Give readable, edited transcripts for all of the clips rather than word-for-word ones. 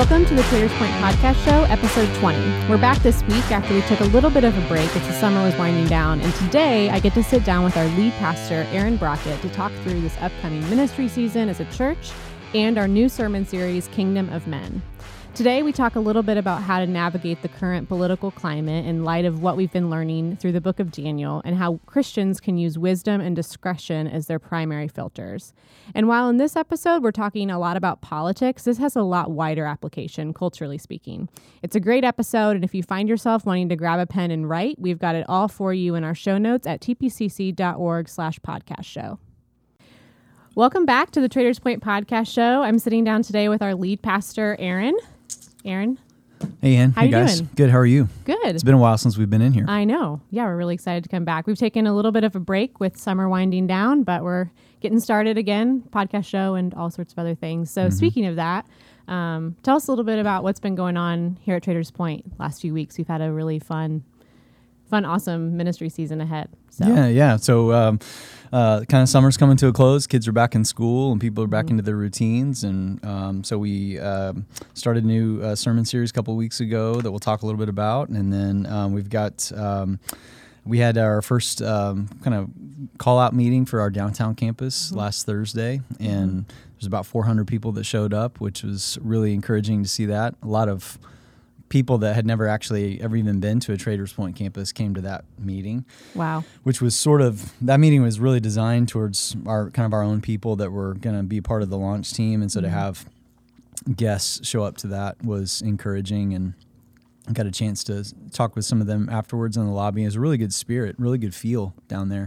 Welcome to the Traders Point Podcast Show, episode 20. We're back this week after we took a little bit of a break as the summer was winding down, and today I get to sit down with our lead pastor, Aaron Brockett, to talk through this upcoming ministry season as a church and our new sermon series, Kingdom of Men. Today, we talk a little bit about how to navigate the current political climate in light of what we've been learning through the book of Daniel and how Christians can use wisdom and discretion as their primary filters. And while in this episode, we're talking a lot about politics, this has a lot wider application, culturally speaking. It's a great episode, and if you find yourself wanting to grab a pen and write, we've got it all for you in our show notes at tpcc.org/podcast show. Welcome back to the Traders Point Podcast Show. I'm sitting down today with our lead pastor, Aaron. Aaron. Hey, Ann. How hey, you guys. doing? Good. How are you? Good. It's been a while since we've been in here. I know. Yeah, we're really excited to come back. We've taken a little bit of a break with summer winding down, but we're getting started again, podcast show and all sorts of other things. So speaking of that, tell us a little bit about what's been going on here at Traders Point last few weeks. We've had a really fun, awesome ministry season ahead. So. Yeah. So kind of summer's coming to a close. Kids are back in school and people are back into their routines. And so we started a new sermon series a couple of weeks ago that we'll talk a little bit about. And then we've got... we had our first kind of call-out meeting for our downtown campus last Thursday, and there's about 400 people that showed up, which was really encouraging to see that. A lot of people that had never actually ever even been to a Traders Point campus came to that meeting. Wow. Which was that meeting was really designed towards our own people that were going to be part of the launch team, and so to have guests show up to that was encouraging, and I got a chance to talk with some of them afterwards in the lobby. It was a really good spirit, really good feel down there.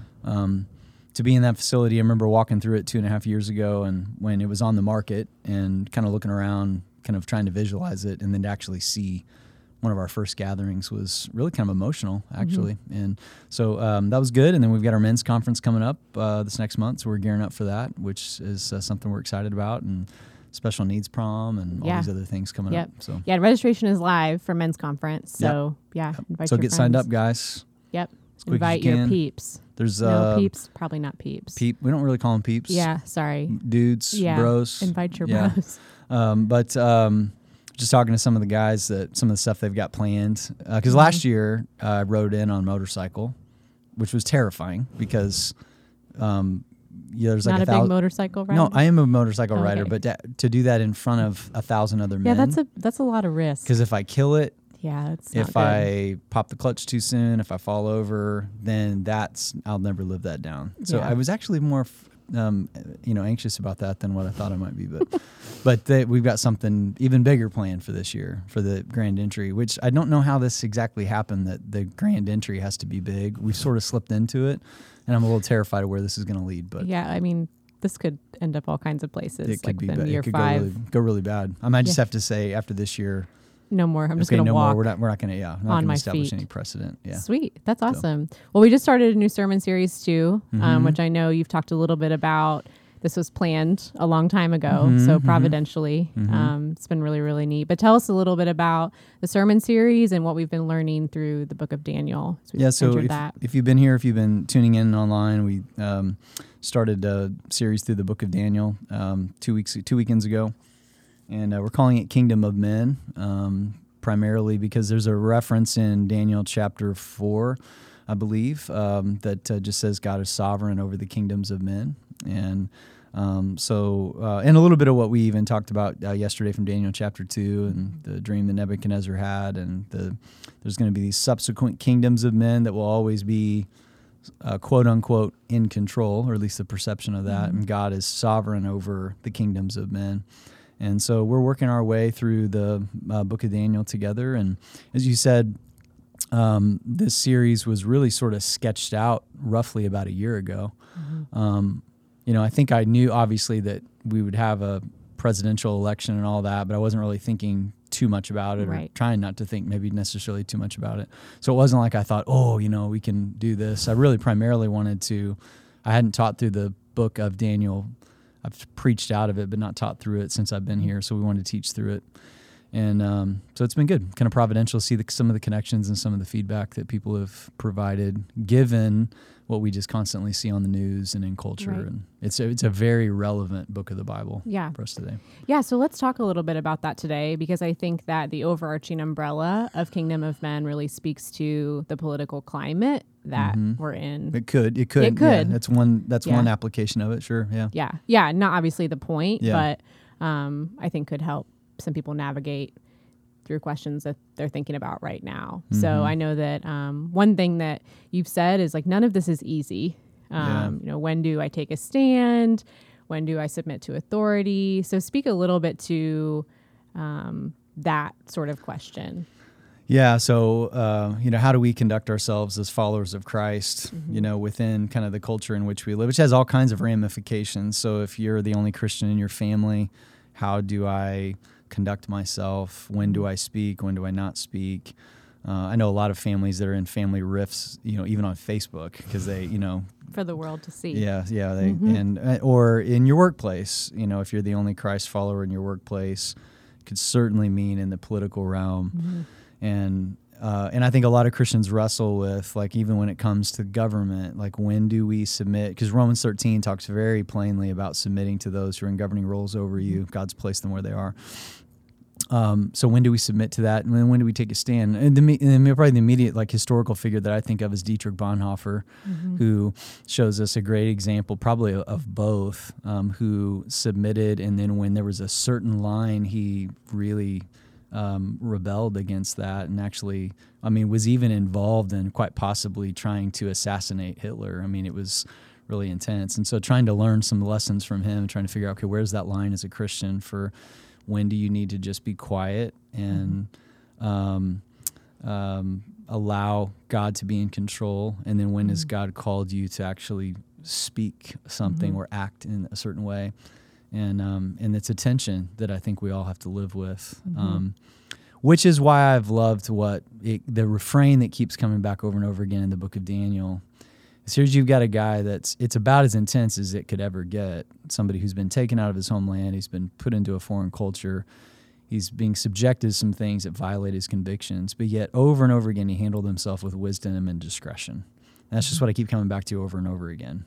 To be in that facility, I remember walking through it 2.5 years ago, and when it was on the market and kind of looking around, kind of trying to visualize it, and then to actually see one of our first gatherings was really kind of emotional, actually. And so that was good. And then we've got our men's conference coming up this next month, so we're gearing up for that, which is something we're excited about. And special needs prom and all these other things coming up. So registration is live for men's conference. So invite so your get friends. Signed up, guys. Yep. As quick Invite as you your can. peeps. There's no peeps, probably not peeps. We don't really call them peeps. Yeah, sorry. Dudes, bros. Invite your bros. But just talking to some of the guys some of the stuff they've got planned. Because last year I rode in on a motorcycle, which was terrifying because there's like not a big motorcycle rider. No, I am a motorcycle rider, but to do that in front of 1,000 other men. Yeah, that's a lot of risk. Because if I kill it, it's if I pop the clutch too soon, if I fall over, then I'll never live that down. So I was actually more, anxious about that than what I thought I might be. But we've got something even bigger planned for this year for the grand entry, which I don't know how this exactly happened. That the grand entry has to be big. We've sort of slipped into it, and I'm a little terrified of where this is going to lead. But this could end up all kinds of places. It could be bad. Year it could 5. go really bad. I might just have to say after this year. No more. I'm just going to walk. We're not going to. Not going to establish any precedent. Yeah. Sweet. That's awesome. Well, we just started a new sermon series too, which I know you've talked a little bit about. This was planned a long time ago, so providentially. It's been really, really neat. But tell us a little bit about the sermon series and what we've been learning through the book of Daniel. So if you've been here, if you've been tuning in online, we started a series through the book of Daniel 2 weekends ago. And we're calling it Kingdom of Men, primarily because there's a reference in Daniel chapter 4, I believe, that just says God is sovereign over the kingdoms of men. And and a little bit of what we even talked about yesterday from Daniel chapter 2 and the dream that Nebuchadnezzar had. And there's going to be these subsequent kingdoms of men that will always be, quote unquote, in control, or at least the perception of that. And God is sovereign over the kingdoms of men. And so we're working our way through the book of Daniel together. And as you said, this series was really sort of sketched out roughly about a year ago. I think I knew, obviously, that we would have a presidential election and all that, but I wasn't really thinking too much about it or trying not to think maybe necessarily too much about it. So it wasn't like I thought, we can do this. I really primarily I hadn't taught through the book of Daniel. I've preached out of it, but not taught through it since I've been here. So we wanted to teach through it. And so it's been good, kind of providential to see some of the connections and some of the feedback that people have provided, given what we just constantly see on the news and in culture. Right. And it's a very relevant book of the Bible for us today. Yeah, so let's talk a little bit about that today, because I think that the overarching umbrella of Kingdom of Men really speaks to the political climate that we're in. It could. Yeah, that's one application of it, sure, yeah. Yeah, not obviously the point, Yeah. but I think could help some people navigate through questions that they're thinking about right now. So I know that one thing that you've said is like, none of this is easy. When do I take a stand? When do I submit to authority? So speak a little bit to that sort of question. Yeah. So, how do we conduct ourselves as followers of Christ, within kind of the culture in which we live, which has all kinds of ramifications. So if you're the only Christian in your family, how do I conduct myself? When do I speak? When do I not speak? I know a lot of families that are in family rifts, even on Facebook, because they, for the world to see. Yeah. They or in your workplace, if you're the only Christ follower in your workplace, could certainly mean in the political realm. And I think a lot of Christians wrestle with, like, even when it comes to government, like, when do we submit? Because Romans 13 talks very plainly about submitting to those who are in governing roles over you. God's placed them where they are. So when do we submit to that? And when do we take a stand? And probably the immediate, like, historical figure that I think of is Dietrich Bonhoeffer, who shows us a great example, probably of both, who submitted, and then when there was a certain line, he really rebelled against that, and actually, was even involved in quite possibly trying to assassinate Hitler. It was really intense. And so trying to learn some lessons from him, trying to figure out, okay, where's that line as a Christian for when do you need to just be quiet and allow God to be in control, and then when has God called you to actually speak something or act in a certain way. And it's a tension that I think we all have to live with, which is why I've loved the refrain that keeps coming back over and over again in the book of Daniel. Is here's you've got a guy it's about as intense as it could ever get, somebody who's been taken out of his homeland, he's been put into a foreign culture, he's being subjected to some things that violate his convictions, but yet over and over again he handled himself with wisdom and discretion. And that's just what I keep coming back to over and over again,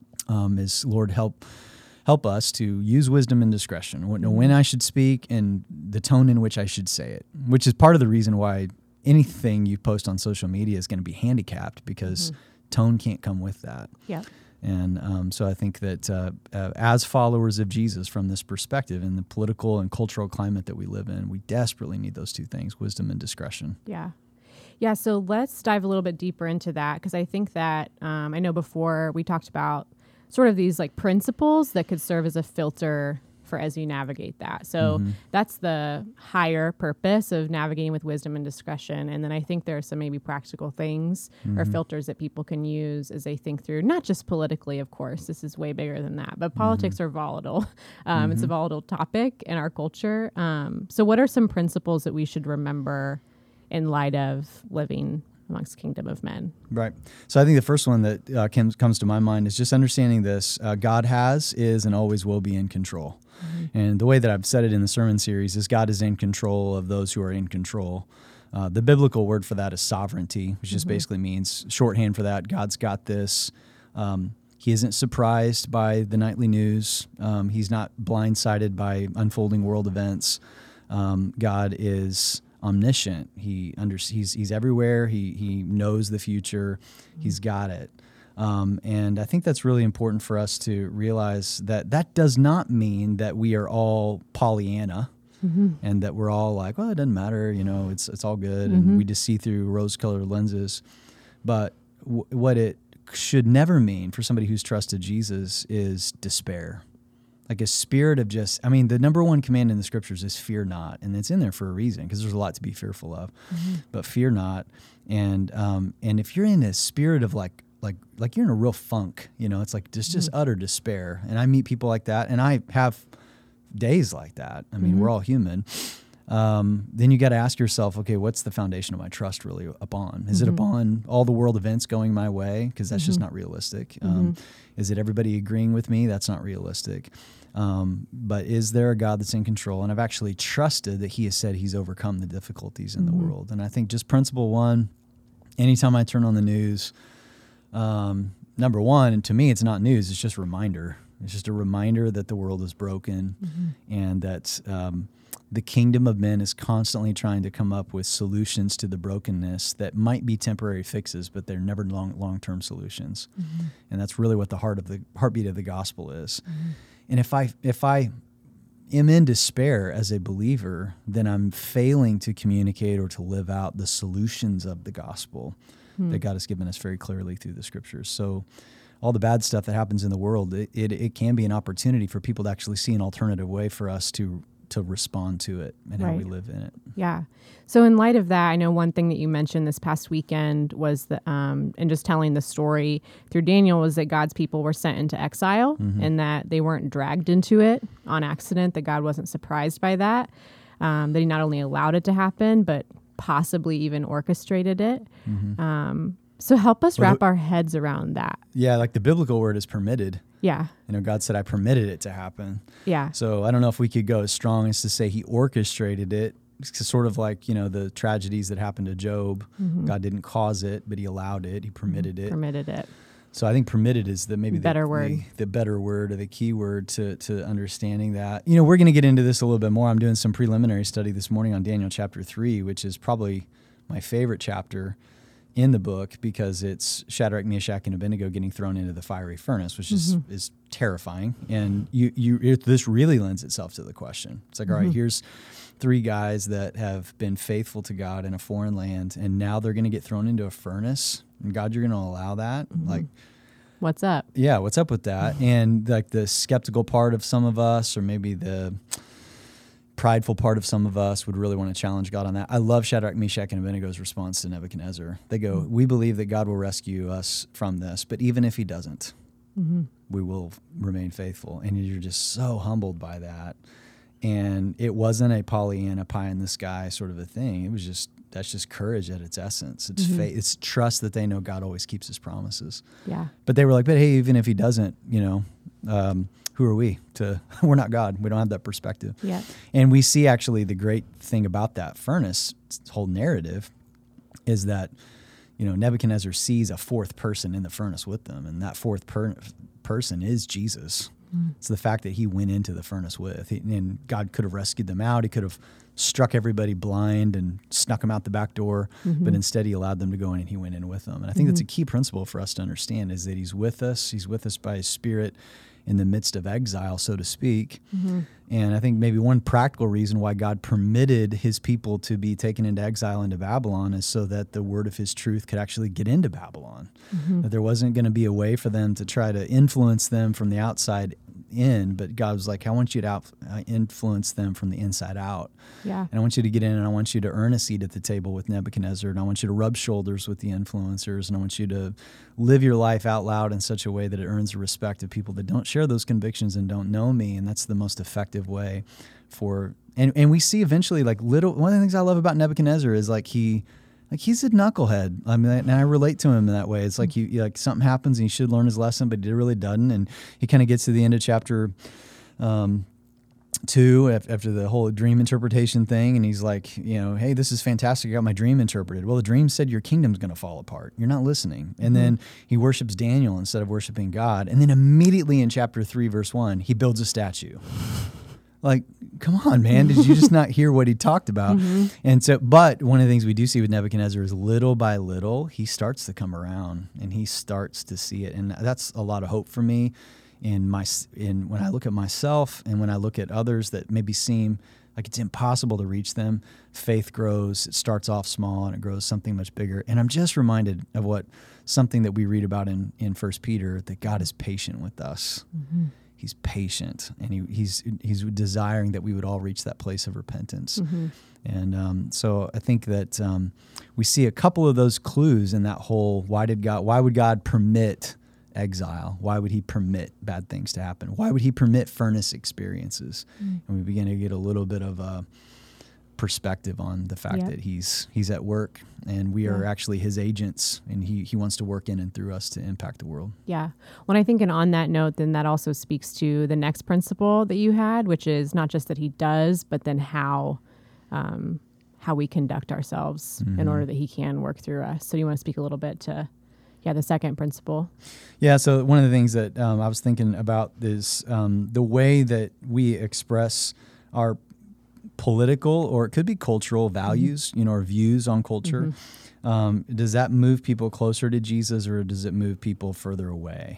is Lord, help us to use wisdom and discretion, know when I should speak and the tone in which I should say it, which is part of the reason why anything you post on social media is going to be handicapped, because tone can't come with that. Yeah. And so I think that as followers of Jesus, from this perspective, in the political and cultural climate that we live in, we desperately need those two things, wisdom and discretion. Yeah. Yeah, so let's dive a little bit deeper into that, because I think that I know before we talked about sort of these like principles that could serve as a filter for as you navigate that. So that's the higher purpose of navigating with wisdom and discretion. And then I think there are some maybe practical things or filters that people can use as they think through, not just politically, of course, this is way bigger than that, but politics are volatile. It's a volatile topic in our culture. So what are some principles that we should remember in light of living amongst Kingdom of Men? Right. So I think the first one that comes to my mind is just understanding this. God is, and always will be in control. And the way that I've said it in the sermon series is God is in control of those who are in control. The biblical word for that is sovereignty, which just basically means, shorthand for that, God's got this. He isn't surprised by the nightly news. He's not blindsided by unfolding world events. God is omniscient. He's everywhere. He knows the future. He's got it. And I think that's really important for us to realize that does not mean that we are all Pollyanna and that we're all like, well, it doesn't matter, it's all good, and we just see through rose-colored lenses. But what it should never mean for somebody who's trusted Jesus is despair. Like a spirit of the number one command in the scriptures is fear not. And it's in there for a reason, because there's a lot to be fearful of. But fear not. And if you're in a spirit of like you're in a real funk, it's like just utter despair. And I meet people like that, and I have days like that. We're all human. then you got to ask yourself, okay, what's the foundation of my trust really upon? Is it upon all the world events going my way? Because that's just not realistic. Is it everybody agreeing with me? That's not realistic. But is there a God that's in control? And I've actually trusted that he has said he's overcome the difficulties in the world. And I think just principle one, anytime I turn on the news, number one, and to me it's not news, it's just a reminder. It's just a reminder that the world is broken and that the kingdom of men is constantly trying to come up with solutions to the brokenness that might be temporary fixes, but they're never long-term solutions. And that's really what the heartbeat of the gospel is. And if I am in despair as a believer, then I'm failing to communicate or to live out the solutions of the gospel that God has given us very clearly through the scriptures. So all the bad stuff that happens in the world, it can be an opportunity for people to actually see an alternative way for us to respond to it and how we live in it. Yeah. So in light of that, I know one thing that you mentioned this past weekend was that, and just telling the story through Daniel, was that God's people were sent into exile and that they weren't dragged into it on accident, that God wasn't surprised by that, that he not only allowed it to happen, but possibly even orchestrated it. So help us wrap our heads around that. Yeah, like the biblical word is permitted. Yeah. God said, I permitted it to happen. Yeah. So I don't know if we could go as strong as to say he orchestrated it. It's sort of like, the tragedies that happened to Job. God didn't cause it, but he allowed it. He permitted it. Permitted it. So I think permitted is the better word. The better word or the key word to understanding that. We're going to get into this a little bit more. I'm doing some preliminary study this morning on Daniel chapter 3, which is probably my favorite chapter in the book because it's Shadrach, Meshach, and Abednego getting thrown into the fiery furnace, which is terrifying. And this really lends itself to the question. It's like, all right, here's 3 guys that have been faithful to God in a foreign land, and now they're going to get thrown into a furnace. And God, you're going to allow that? Like, what's up? Yeah, what's up with that? And like the skeptical part of some of us, or maybe the prideful part of some of us, would really want to challenge God on that. I love Shadrach, Meshach, and Abednego's response to Nebuchadnezzar. They go, we believe that God will rescue us from this, but even if he doesn't, we will remain faithful. And you're just so humbled by that. And it wasn't a Pollyanna pie in the sky sort of a thing. It was that's just courage at its essence. It's faith. It's trust that they know God always keeps his promises. Yeah. But they were like, but hey, even if he doesn't, who are we to, we're not God. We don't have that perspective. Yeah. And we see actually the great thing about that furnace, whole narrative, is that, Nebuchadnezzar sees a fourth person in the furnace with them. And that fourth person is Jesus. It's the fact that he went into the furnace with. And God could have rescued them out. He could have struck everybody blind and snuck them out the back door. But instead he allowed them to go in and he went in with them. And I think that's a key principle for us to understand, is that he's with us. He's with us by his Spirit in the midst of exile, so to speak. And I think maybe one practical reason why God permitted his people to be taken into exile into Babylon is so that the word of his truth could actually get into Babylon. That there wasn't going to be a way for them to try to influence them from the outside in, but God was like, I want you to influence them from the inside out. Yeah. And I want you to get in, and I want you to earn a seat at the table with Nebuchadnezzar, and I want you to rub shoulders with the influencers, and I want you to live your life out loud in such a way that it earns the respect of people that don't share those convictions and don't know me. And that's the most effective way for, and we see eventually, like, one of the things I love about Nebuchadnezzar is he's a knucklehead. I mean, and I relate to him in that way. It's like like something happens and he should learn his lesson, but he really doesn't. And he kind of gets to the end of chapter 2 after the whole dream interpretation thing, and he's like, hey, this is fantastic. I got my dream interpreted. Well, the dream said your kingdom's going to fall apart. You're not listening. And then he worships Daniel instead of worshiping God. And then immediately in chapter 3, verse 1, he builds a statue. Like, come on, man. Did you just not hear what he talked about? And so, but one of the things we do see with Nebuchadnezzar is little by little, he starts to come around and he starts to see it. And that's a lot of hope for me in when I look at myself and when I look at others that maybe seem like it's impossible to reach them. Faith grows. It starts off small and it grows something much bigger. And I'm just reminded of something that we read about in 1 Peter, that God is patient with us. He's patient, and he's desiring that we would all reach that place of repentance. And so I think that we see a couple of those clues in that whole, why would God permit exile? Why would he permit bad things to happen? Why would he permit furnace experiences? And we begin to get a little bit of perspective on the fact Yeah. that he's at work, and we are actually his agents, and he wants to work in and through us to impact the world. Yeah. Well, I think, and on that note, then that also speaks to the next principle that you had, which is not just that he does, but then how we conduct ourselves in order that he can work through us. So you want to speak a little bit to, the second principle? Yeah. So one of the things that I was thinking about is the way that we express our political, or it could be cultural values, or views on culture. Does that move people closer to Jesus, or does it move people further away?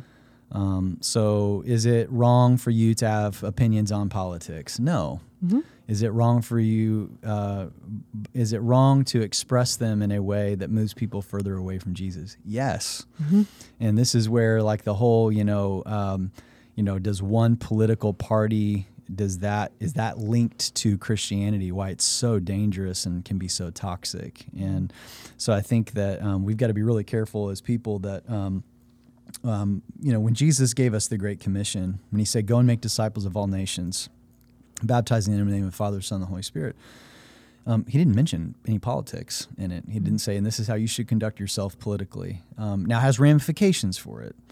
So is it wrong for you to have opinions on politics? No. Is it wrong for you? Is it wrong to express them in a way that moves people further away from Jesus? Yes. And this is where, like, the whole, does one political party, is that linked to Christianity? Why it's so dangerous and can be so toxic? And so I think that we've got to be really careful as people that, when Jesus gave us the Great Commission, when he said, "Go and make disciples of all nations, baptizing them in the name of the Father, Son, and the Holy Spirit," he didn't mention any politics in it. He didn't say, and this is how you should conduct yourself politically. Now, it has ramifications for it.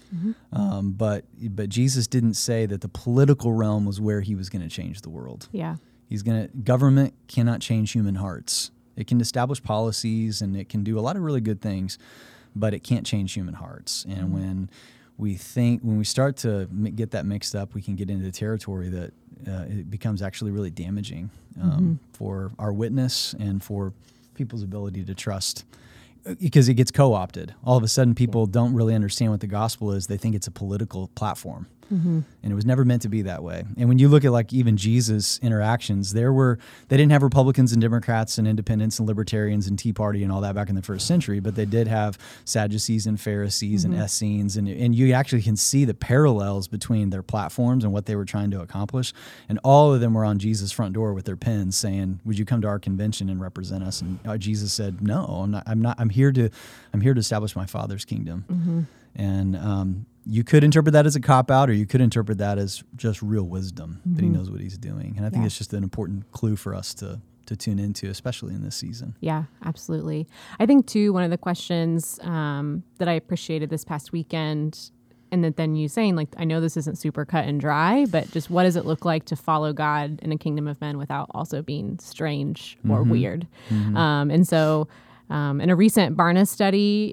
But Jesus didn't say that the political realm was where he was going to change the world. Yeah. Government cannot change human hearts. It can establish policies and it can do a lot of really good things, but it can't change human hearts. And when we start to get that mixed up, we can get into territory that it becomes actually really damaging for our witness and for people's ability to trust, because it gets co-opted. All of a sudden, people don't really understand what the gospel is. They think it's a political platform. And it was never meant to be that way. And when you look at, like, even Jesus' interactions, they didn't have Republicans and Democrats and independents and libertarians and Tea Party and all that back in the first century, but they did have Sadducees and Pharisees and Essenes, and you actually can see the parallels between their platforms and what they were trying to accomplish. And all of them were on Jesus' front door with their pens saying, "Would you come to our convention and represent us?" And Jesus said, "No, I'm not. I'm here to establish my Father's kingdom." And you could interpret that as a cop-out, or you could interpret that as just real wisdom, that he knows what he's doing. And I think it's just an important clue for us to tune into, especially in this season. Yeah, absolutely. I think, too, one of the questions that I appreciated this past weekend, and that then you saying, like, I know this isn't super cut and dry, but just what does it look like to follow God in a kingdom of men without also being strange or weird? And so in a recent Barna study,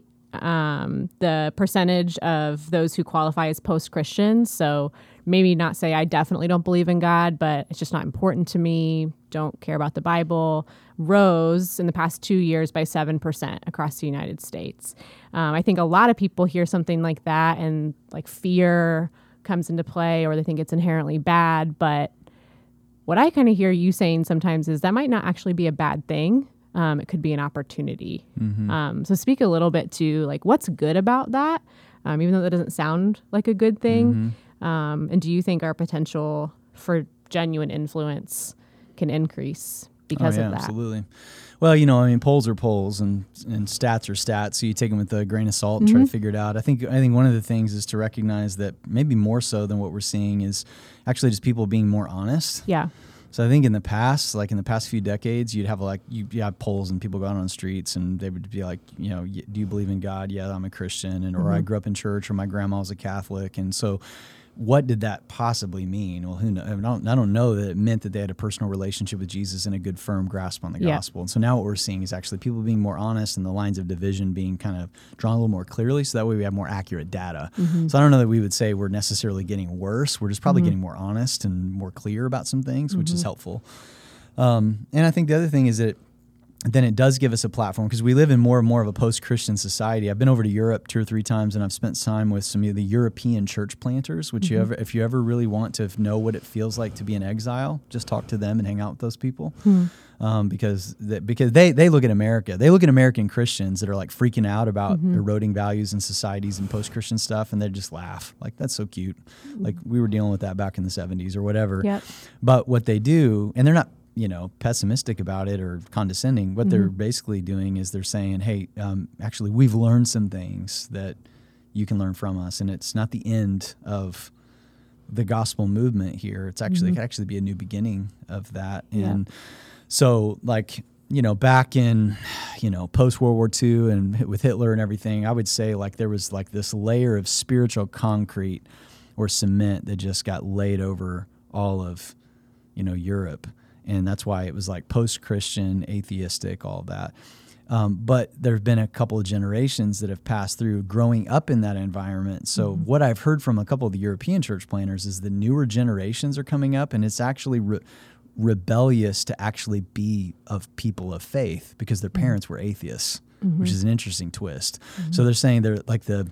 the percentage of those who qualify as post-Christians, so maybe not say I definitely don't believe in God, but it's just not important to me, don't care about the Bible, rose in the past 2 years by 7% across the United States. I think a lot of people hear something like that and, like, fear comes into play, or they think it's inherently bad. But what I kind of hear you saying sometimes is that might not actually be a bad thing. It could be an opportunity. So speak a little bit to, like, what's good about that, even though that doesn't sound like a good thing. And do you think our potential for genuine influence can increase because of that? Absolutely. Well, polls are polls and stats are stats. So you take them with a grain of salt and try to figure it out. I think one of the things is to recognize that maybe more so than what we're seeing is actually just people being more honest. Yeah. So I think in the past few decades, you'd have you have polls and people going on the streets and they would be like, do you believe in God? Yeah, I'm a Christian, or I grew up in church, or my grandma was a Catholic. And so what did that possibly mean? Well, who knows? I don't know that it meant that they had a personal relationship with Jesus and a good, firm grasp on the gospel. And so now what we're seeing is actually people being more honest and the lines of division being kind of drawn a little more clearly, so that way we have more accurate data. So I don't know that we would say we're necessarily getting worse. We're just probably getting more honest and more clear about some things, which is helpful. And I think the other thing is that then it does give us a platform, because we live in more and more of a post-Christian society. I've been over to Europe 2 or 3 times, and I've spent time with some of the European church planters, which if you ever really want to know what it feels like to be in exile, just talk to them and hang out with those people. Because they look at America. They look at American Christians that are, like, freaking out about eroding values in societies and post-Christian stuff, and they just laugh. Like, that's so cute. Like, we were dealing with that back in the 70s or whatever. Yep. But what they do, and they're not pessimistic about it or condescending. What they're basically doing is they're saying, hey, actually, we've learned some things that you can learn from us. And it's not the end of the gospel movement here. It's actually, it could actually be a new beginning of that. And So like, back in, post World War II and with Hitler and everything, I would say like there was like this layer of spiritual concrete or cement that just got laid over all of, Europe. And that's why it was like post-Christian, atheistic, all of that. But there have been a couple of generations that have passed through growing up in that environment. So what I've heard from a couple of the European church planners is the newer generations are coming up, and it's actually rebellious to actually be of people of faith because their parents were atheists, which is an interesting twist. So they're saying they're like the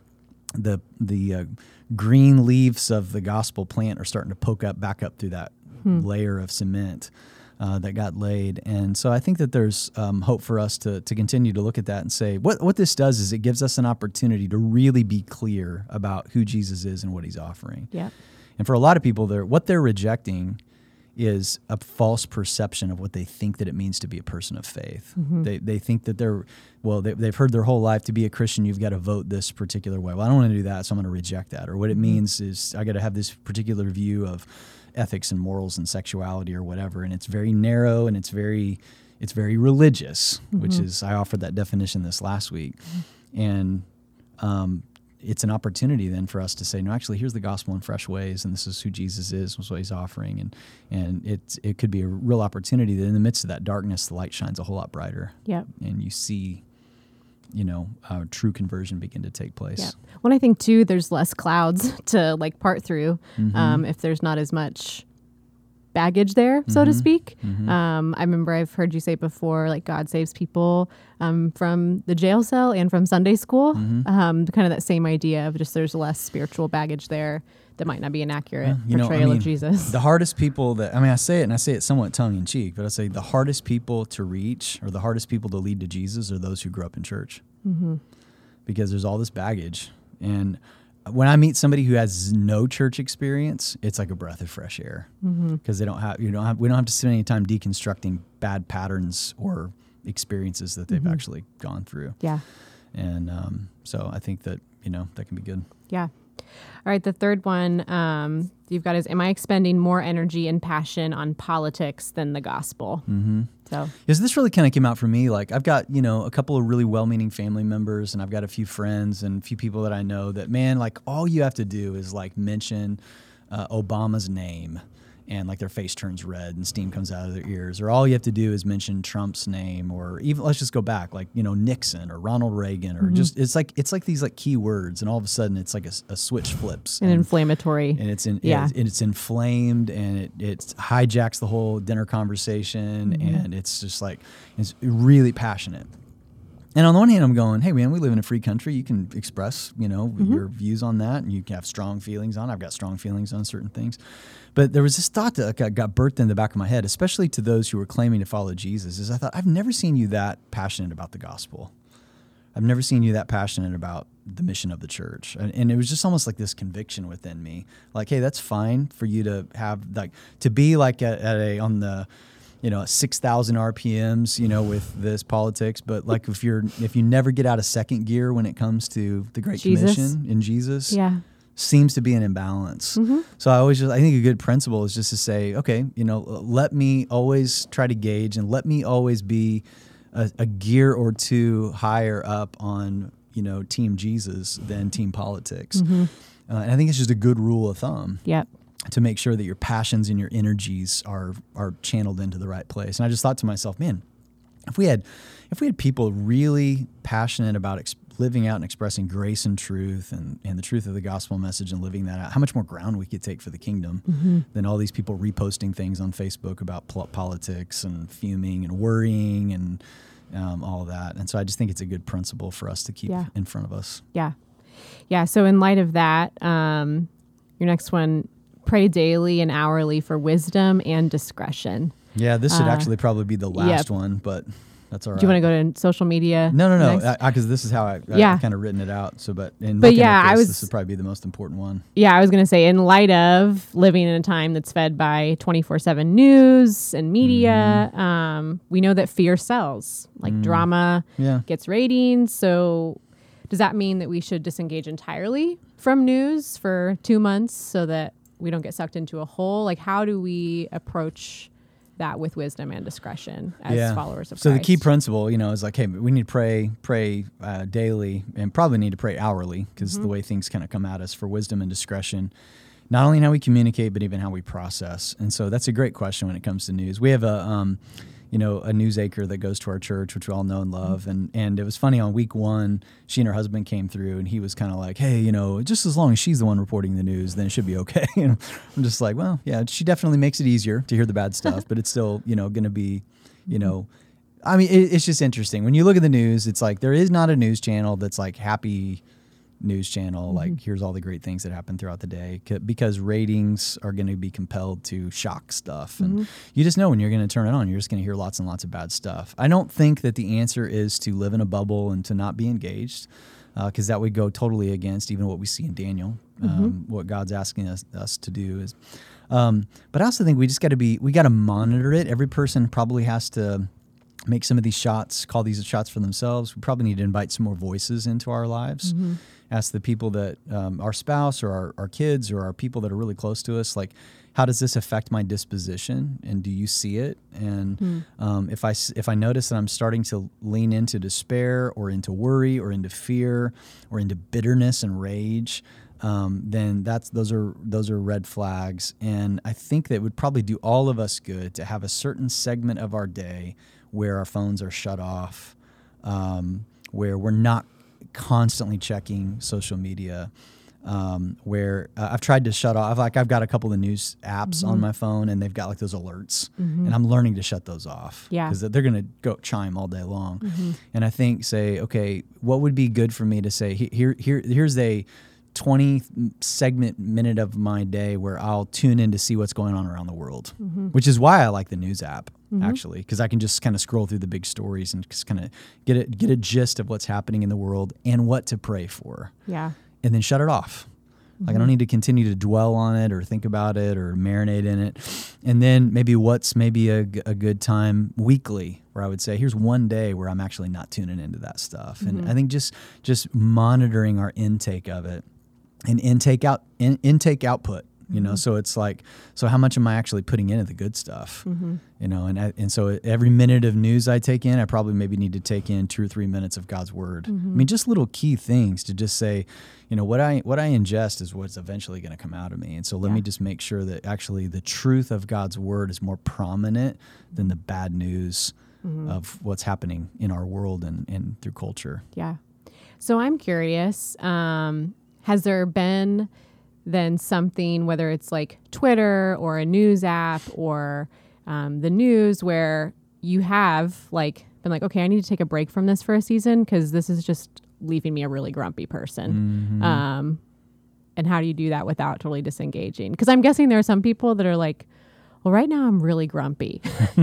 green leaves of the gospel plant are starting to poke back up through that layer of cement that got laid. And so I think that there's hope for us to continue to look at that and say, what this does is it gives us an opportunity to really be clear about who Jesus is and what he's offering. Yeah. And for a lot of people, what they're rejecting is a false perception of what they think that it means to be a person of faith. They think that they've heard their whole life to be a Christian, you've got to vote this particular way. Well, I don't want to do that, so I'm going to reject that. Or what it means is I got to have this particular view of ethics and morals and sexuality or whatever. And it's very narrow and it's very religious, which is, I offered that definition this last week. And it's an opportunity then for us to say, no, actually, here's the gospel in fresh ways, and this is who Jesus is, what he's offering, and it could be a real opportunity that in the midst of that darkness, the light shines a whole lot brighter. Yep. And you see, true conversion begin to take place. Yeah. Well, I think too, there's less clouds to like part through if there's not as much baggage there, so to speak. I remember I've heard you say before, like God saves people from the jail cell and from Sunday school. Kind of that same idea of just there's less spiritual baggage there that might not be an accurate portrayal of Jesus. The hardest people I say it somewhat tongue in cheek, but I say the hardest people to reach or the hardest people to lead to Jesus are those who grew up in church, because there's all this baggage. And when I meet somebody who has no church experience, it's like a breath of fresh air, because we don't have to spend any time deconstructing bad patterns or experiences that they've actually gone through. Yeah. And so I think that, that can be good. Yeah. All right. The third one you've got is, am I expending more energy and passion on politics than the gospel? So this really kind of came out for me. Like I've got, a couple of really well-meaning family members, and I've got a few friends and a few people that I know that, man, like all you have to do is like mention Obama's name, and like their face turns red and steam comes out of their ears. Or all you have to do is mention Trump's name, or even let's just go back, like, Nixon or Ronald Reagan, or just it's like these like key words, and all of a sudden it's like a switch flips. An inflammatory. And it's inflamed, and it hijacks the whole dinner conversation, and it's just like it's really passionate. And on the one hand, I'm going, hey, man, we live in a free country. You can express, your views on that, and you can have strong feelings on it. I've got strong feelings on certain things. But there was this thought that got birthed in the back of my head, especially to those who were claiming to follow Jesus, is I thought, I've never seen you that passionate about the gospel. I've never seen you that passionate about the mission of the church. And it was just almost like this conviction within me. Like, hey, that's fine for you to have, like, to be like on the 6,000 RPMs, with this politics. But like if you never get out of second gear when it comes to the Great Commission in Jesus, seems to be an imbalance. So I think a good principle is just to say, okay, let me always try to gauge, and let me always be a gear or two higher up on, Team Jesus than Team Politics. And I think it's just a good rule of thumb. Yep. To make sure that your passions and your energies are channeled into the right place. And I just thought to myself, man, if we had people really passionate about living out and expressing grace and truth and the truth of the gospel message and living that out, how much more ground we could take for the kingdom than all these people reposting things on Facebook about politics and fuming and worrying and all of that. And so I just think it's a good principle for us to keep in front of us. Yeah. Yeah. So in light of that, your next one, pray daily and hourly for wisdom and discretion. Yeah, this should actually probably be the last one, but that's all right. Do you want to go to social media? No, because this is how I kind of written it out. So, this would probably be the most important one. Yeah, I was going to say, in light of living in a time that's fed by 24/7 news and media, we know that fear sells. Like drama gets ratings. So does that mean that we should disengage entirely from news for 2 months so that we don't get sucked into a hole? Like, how do we approach that with wisdom and discretion as followers of Christ. So the key principle, is like, hey, we need to pray daily, and probably need to pray hourly, because the way things kind of come at us, for wisdom and discretion, not only in how we communicate, but even how we process. And so that's a great question when it comes to news. We have a news anchor that goes to our church, which we all know and love. And it was funny, on week 1, she and her husband came through, and he was kind of like, hey, just as long as she's the one reporting the news, then it should be okay. I'm just like, well, yeah, she definitely makes it easier to hear the bad stuff, but it's still, going to be, I mean, it's just interesting. When you look at the news, it's like, there is not a news channel that's like happy news channel, like here's all the great things that happen throughout the day, because ratings are going to be compelled to shock stuff, and you just know when you're going to turn it on, you're just going to hear lots and lots of bad stuff. I don't think that the answer is to live in a bubble and to not be engaged, because that would go totally against even what we see in Daniel. What God's asking us to do is, but I also think we got to monitor it. Every person probably has to make some of these shots, call these shots for themselves. We probably need to invite some more voices into our lives. Ask the people that, our spouse or our kids or our people that are really close to us, like, how does this affect my disposition? And do you see it? And if I notice that I'm starting to lean into despair or into worry or into fear or into bitterness and rage, then those are red flags. And I think that it would probably do all of us good to have a certain segment of our day where our phones are shut off, where we're not constantly checking social media, where I've tried to shut off. I've got a couple of news apps on my phone, and they've got like those alerts, and I'm learning to shut those off, because they're going to go chime all day long. And I think, okay, what would be good for me to say? Here's a 20 minute of my day where I'll tune in to see what's going on around the world, which is why I like the news app, actually, because I can just kind of scroll through the big stories and just kind of get a gist of what's happening in the world and what to pray for. Yeah. And then shut it off. Like, I don't need to continue to dwell on it or think about it or marinate in it. And then what's a good time weekly where I would say, here's one day where I'm actually not tuning into that stuff. And I think just monitoring our intake of it, and intake output, so it's like, so how much am I actually putting into the good stuff, and so every minute of news I take in, I probably maybe need to take in 2 or 3 minutes of God's word. I mean, just little key things to just say, what I ingest is what's eventually going to come out of me. And so let me just make sure that actually the truth of God's word is more prominent than the bad news of what's happening in our world and through culture. Yeah. So I'm curious, has there been then something, whether it's like Twitter or a news app or the news, where you have like been like, okay, I need to take a break from this for a season because this is just leaving me a really grumpy person. And how do you do that without totally disengaging? Because I'm guessing there are some people that are like, well, right now I'm really grumpy,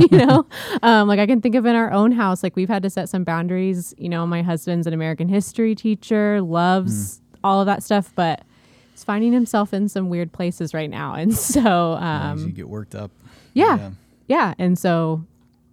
like I can think of in our own house, like we've had to set some boundaries. My husband's an American history teacher, loves all of that stuff, but he's finding himself in some weird places right now. And so, you get worked up. Yeah. And so,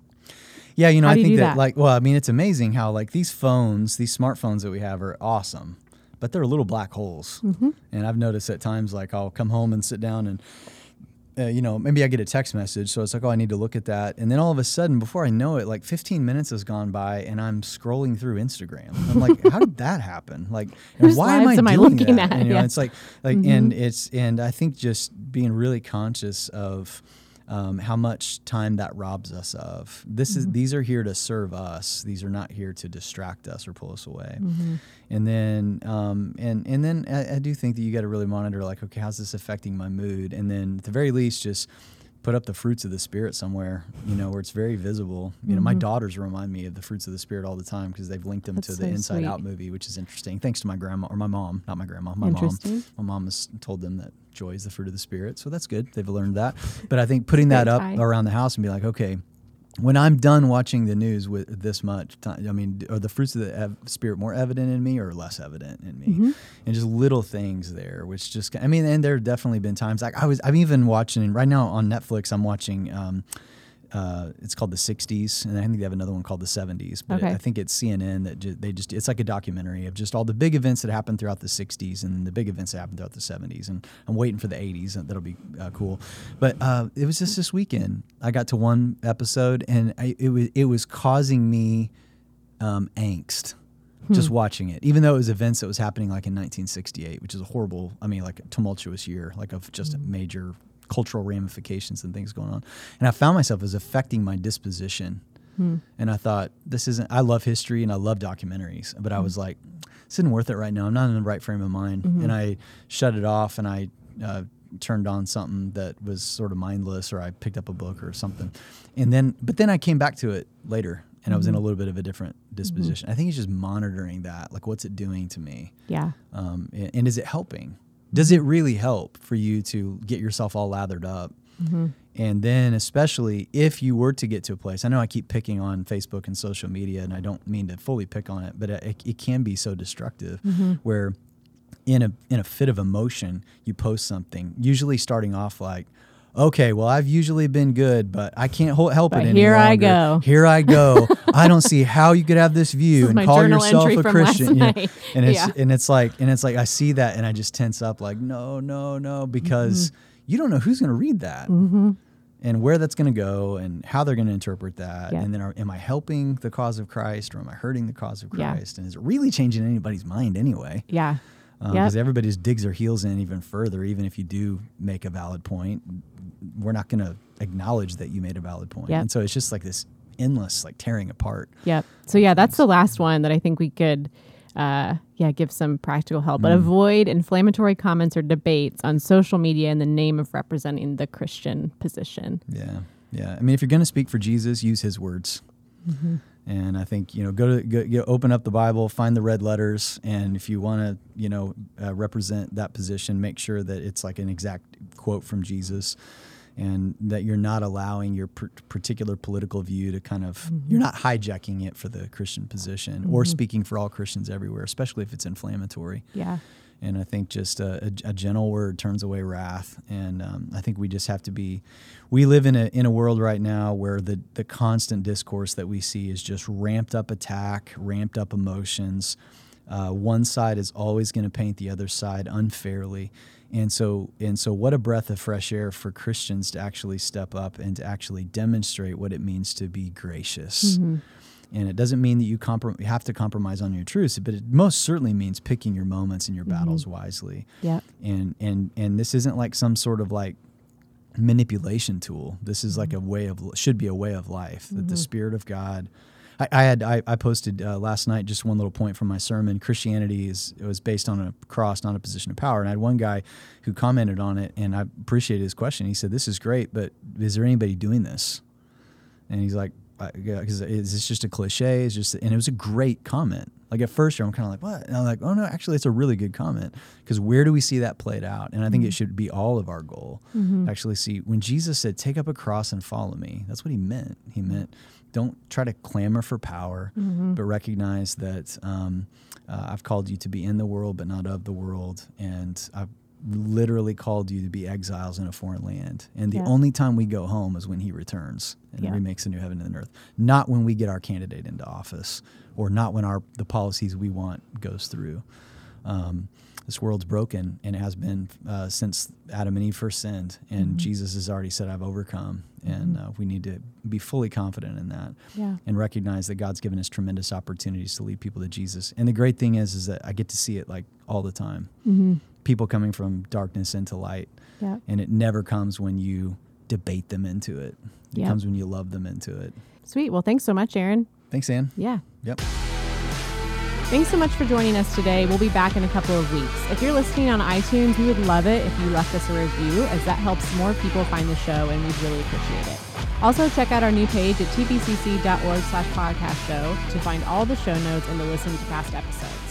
I think that it's amazing how like these smartphones that we have are awesome, but they're little black holes. And I've noticed at times, like I'll come home and sit down and, maybe I get a text message. So it's like, oh, I need to look at that. And then all of a sudden, before I know it, like 15 minutes has gone by and I'm scrolling through Instagram. I'm like, how did that happen? Like, and why am I doing that? And, it's like, and I think just being really conscious of how much time that robs us of. These are here to serve us. These are not here to distract us or pull us away. And then, and then I do think that you got to really monitor, like, okay, how's this affecting my mood? And then at the very least, just put up the fruits of the Spirit somewhere, where it's very visible. My daughters remind me of the fruits of the Spirit all the time because they've linked them to the Inside Out movie, which is interesting. Thanks to my grandma, or my mom, not my grandma, my mom. My mom has told them that joy is the fruit of the Spirit. So that's good. They've learned that. But I think putting that up around the house and be like, okay, when I'm done watching the news with this much time, are the fruits of the Spirit more evident in me or less evident in me? And just little things there, which just, and there have definitely been times, like I'm even watching right now on Netflix, I'm watching It's called the 60s, and I think they have another one called the 70s. But Okay. I think it's CNN that it's like a documentary of just all the big events that happened throughout the 60s and the big events that happened throughout the 70s. And I'm waiting for the 80s. That'll be cool. But it was just this weekend. I got to one episode, and it was causing me angst. Just watching it, even though it was events that was happening like in 1968, which is a horrible, like a tumultuous year, like of just major cultural ramifications and things going on. And I found myself as affecting my disposition. And I thought, I love history and I love documentaries, but I was like, this isn't worth it right now. I'm not in the right frame of mind. And I shut it off, and I turned on something that was sort of mindless, or I picked up a book or something. But then I came back to it later. And I was in a little bit of a different disposition. I think it's just monitoring that, like, what's it doing to me? Yeah. And is it helping? Does it really help for you to get yourself all lathered up? And then especially if you were to get to a place, I know I keep picking on Facebook and social media, and I don't mean to fully pick on it, but it can be so destructive where in a fit of emotion, you post something, usually starting off like, okay, well, I've usually been good, but I can't help it any here longer. I go. Here I go. I don't see how you could have this view This is and my call journal yourself entry a from Christian. last You know? night. And it's like I see that and I just tense up like, no, because you don't know who's going to read that. And where that's going to go and how they're going to interpret that. Yeah. And then am I helping the cause of Christ, or am I hurting the cause of Yeah. Christ? And is it really changing anybody's mind anyway? Yeah. Because everybody just digs their heels in even further. Even if you do make a valid point, we're not going to acknowledge that you made a valid point. Yep. And so it's just like this endless like tearing apart. Yep. So that's the last one that I think we could give some practical help. But avoid inflammatory comments or debates on social media in the name of representing the Christian position. Yeah. I mean, if you're going to speak for Jesus, use his words. And I think, go open up the Bible, find the red letters, and if you want to, represent that position, make sure that it's like an exact quote from Jesus, and that you're not allowing your particular political view to kind of, you're not hijacking it for the Christian position or speaking for all Christians everywhere, especially if it's inflammatory. Yeah. And I think just a gentle word turns away wrath. And I think we just have to we live in a world right now where the constant discourse that we see is just ramped up attack, ramped up emotions. One side is always going to paint the other side unfairly. And so what a breath of fresh air for Christians to actually step up and to actually demonstrate what it means to be gracious. And it doesn't mean that you have to compromise on your truths, but it most certainly means picking your moments and your battles wisely. Yeah. And this isn't like some sort of like manipulation tool. This is like should be a way of life that the Spirit of God. I posted last night just one little point from my sermon. Christianity was based on a cross, not a position of power. And I had one guy who commented on it, and I appreciated his question. He said, "This is great, but is there anybody doing this?" And he's like, because is this just a cliche? And it was a great comment. Like at first, I'm kind of like, what? And I'm like, oh no, actually, it's a really good comment, because where do we see that played out? And I think it should be all of our goal. Actually, see, when Jesus said, "Take up a cross and follow me," that's what he meant. He meant, don't try to clamor for power, but recognize that I've called you to be in the world, but not of the world, and I've literally called you to be exiles in a foreign land. And the only time we go home is when he returns and remakes a new heaven and earth, not when we get our candidate into office, or not when the policies we want goes through. This world's broken, and it has been since Adam and Eve first sinned, and Jesus has already said, "I've overcome," and we need to be fully confident in that, and recognize that God's given us tremendous opportunities to lead people to Jesus. And the great thing is that I get to see it like all the time. People coming from darkness into light, and it never comes when you debate them into it. It comes when you love them into it. Sweet. Well, thanks so much, Aaron. Thanks, Ann. Yeah. Yep. Thanks so much for joining us today. We'll be back in a couple of weeks. If you're listening on iTunes, we would love it if you left us a review, as that helps more people find the show, and we'd really appreciate it. Also, check out our new page at tbcc.org/podcast show to find all the show notes and to listen to past episodes.